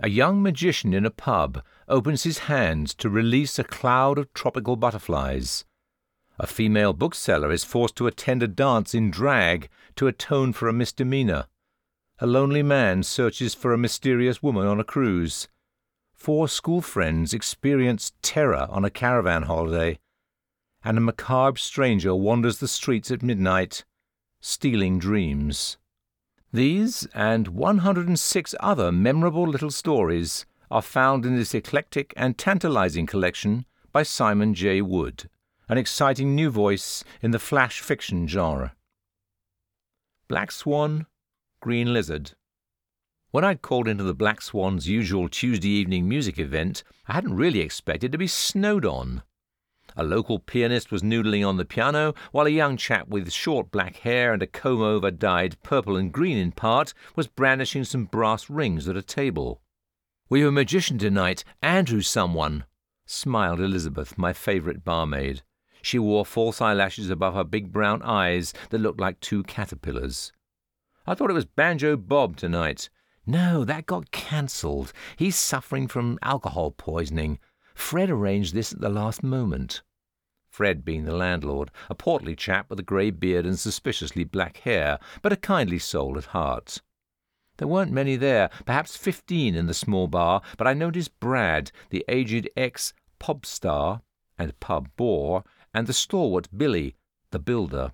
A young magician in a pub opens his hands to release a cloud of tropical butterflies. A female bookseller is forced to attend a dance in drag to atone for a misdemeanor. A lonely man searches for a mysterious woman on a cruise. 4 school friends experience terror on a caravan holiday. And a macabre stranger wanders the streets at midnight, stealing dreams. These and 106 other memorable little stories are found in this eclectic and tantalizing collection by Simon J. Wood, an exciting new voice in the flash fiction genre. Black Swan, Green Lizard. When I'd called into the Black Swan's usual Tuesday evening music event, I hadn't really expected to be snowed on. A local pianist was noodling on the piano, while a young chap with short black hair and a comb-over dyed purple and green in part was brandishing some brass rings at a table. "We've a magician tonight, Andrew someone," smiled Elizabeth, my favourite barmaid. She wore false eyelashes above her big brown eyes that looked like 2 caterpillars. "I thought it was Banjo Bob tonight." "No, that got cancelled. He's suffering from alcohol poisoning. Fred arranged this at the last moment." Fred being the landlord, a portly chap with a grey beard and suspiciously black hair, but a kindly soul at heart. There weren't many there, perhaps 15 in the small bar, but I noticed Brad, the aged ex-pub star and pub bore, and the stalwart Billy, the builder.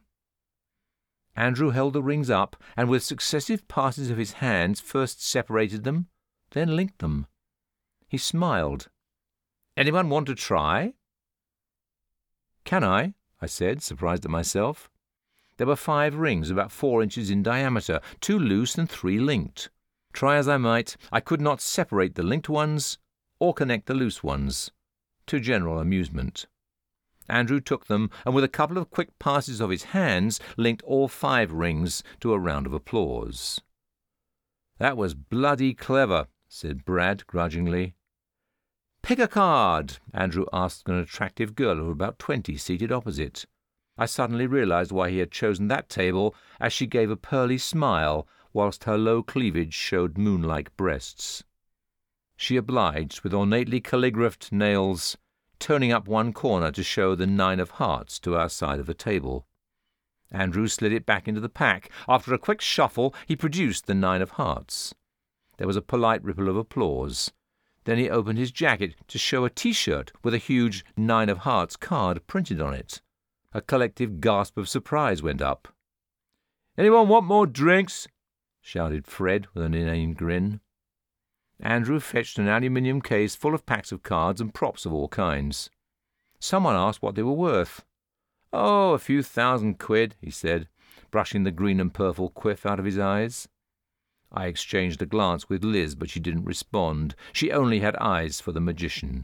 Andrew held the rings up, and with successive passes of his hands first separated them, then linked them. He smiled. "Anyone want to try?" "Can I?" said, surprised at myself. There were 5 rings, about 4 inches in diameter, 2 loose and 3 linked. Try as I might, I could not separate the linked ones or connect the loose ones, to general amusement. Andrew took them, and with a couple of quick passes of his hands, linked all 5 rings to a round of applause. "That was bloody clever," said Brad grudgingly. "Pick a card," Andrew asked an attractive girl of about 20 seated opposite. I suddenly realized why he had chosen that table, as she gave a pearly smile, whilst her low cleavage showed moon-like breasts. She obliged with ornately calligraphed nails, turning up one corner to show the 9 of hearts to our side of the table. Andrew slid it back into the pack. After a quick shuffle, he produced the 9 of hearts. There was a polite ripple of applause. Then he opened his jacket to show a T-shirt with a huge 9 of hearts card printed on it. A collective gasp of surprise went up. "Anyone want more drinks?" shouted Fred with an inane grin. Andrew fetched an aluminium case full of packs of cards and props of all kinds. Someone asked what they were worth. "Oh, a few £1,000, he said, brushing the green and purple quiff out of his eyes. I exchanged a glance with Liz, but she didn't respond. She only had eyes for the magician.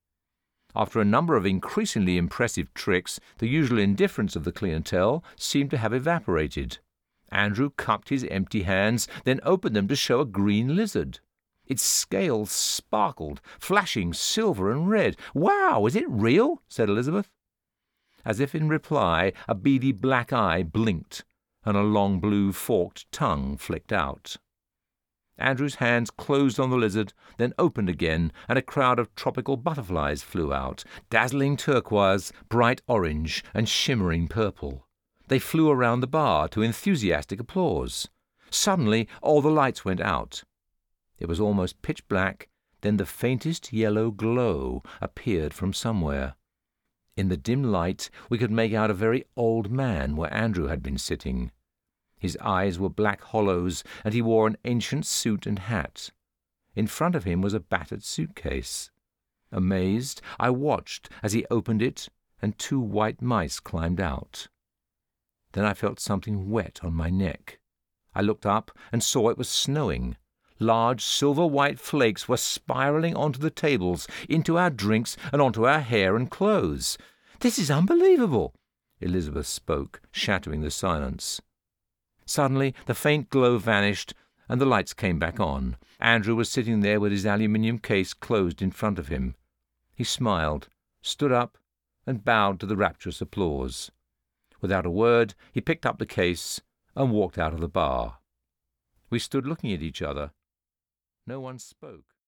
After a number of increasingly impressive tricks, the usual indifference of the clientele seemed to have evaporated. Andrew cupped his empty hands, then opened them to show a green lizard. Its scales sparkled, flashing silver and red. "Wow, is it real?" said Elizabeth. As if in reply, a beady black eye blinked, and a long blue forked tongue flicked out. Andrew's hands closed on the lizard, then opened again, and a crowd of tropical butterflies flew out, dazzling turquoise, bright orange, and shimmering purple. They flew around the bar to enthusiastic applause. Suddenly, all the lights went out. It was almost pitch black, then the faintest yellow glow appeared from somewhere. In the dim light, we could make out a very old man where Andrew had been sitting. His eyes were black hollows, and he wore an ancient suit and hat. In front of him was a battered suitcase. Amazed, I watched as he opened it, and 2 white mice climbed out. Then I felt something wet on my neck. I looked up and saw it was snowing. Large silver-white flakes were spiralling onto the tables, into our drinks, and onto our hair and clothes. "This is unbelievable," Elizabeth spoke, shattering the silence. Suddenly the faint glow vanished, and the lights came back on. Andrew was sitting there with his aluminium case closed in front of him. He smiled, stood up, and bowed to the rapturous applause. Without a word, he picked up the case and walked out of the bar. We stood looking at each other. No one spoke.